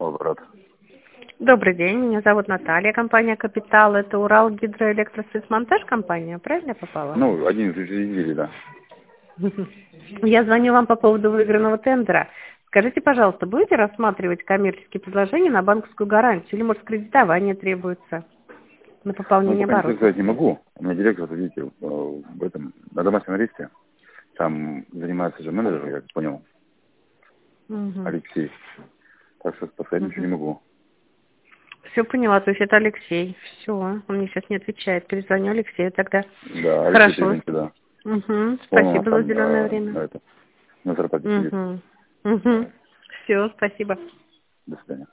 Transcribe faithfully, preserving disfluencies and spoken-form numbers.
Аппарат. Добрый день, меня зовут Наталья, компания «Капитал». Это Урал гидроэлектросвязьмонтаж компания, правильно я попала? Ну, один из учредителей, да. Я звоню вам по поводу выигранного тендера. Скажите, пожалуйста, будете рассматривать коммерческие предложения на банковскую гарантию или, может, кредитование требуется на Ну, пополнение пока ничего оборотов? сказать не могу. У меня директор, вот видите, э, в этом, на домашнем аресте. Там занимается же менеджер, я так понял, Угу. Алексей. Так что сказать ничего не могу. Все поняла, то есть это Алексей. Все, он мне сейчас не отвечает. Перезвоню Алексею тогда. Да, Алексей Хорошо. Требенко, да. Угу. Он у нас Спасибо за там уделенное э, время. на это, на зарплате сидит. Угу. Угу. Все, спасибо. До свидания.